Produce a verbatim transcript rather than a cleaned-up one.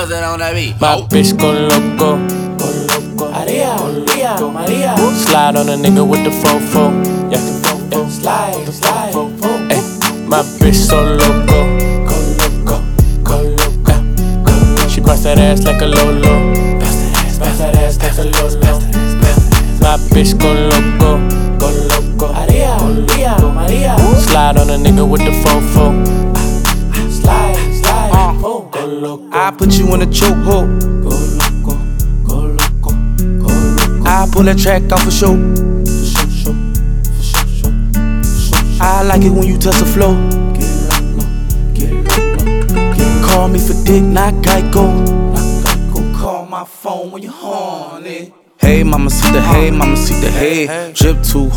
No se on that beat. My bitch go loco. Maria, Maria, Maria. Slide on a nigga with the fofo. Yeah, yeah. Slide, slide, boom. Ay, my bitch so loco. Go loco, go loco, go loco. She bust that ass like a Lolo. Bust that ass, bust that ass like a Lolo. My bitch go loco. Go loco. Maria, Maria, Maria. Slide on a nigga with the fofo. Slide, slide, boom. Go loco. I put you in a chokehold. Go loco, go loco, go loco. I pull that track off for show. For show, show, for show, show, for show, show. I like it when you touch the flow. Get loco, get loco, get Call me for dick, not Geico. loco. Call my phone when you're horny. Hey, mama, see the hey, mama, see the hey. Drip too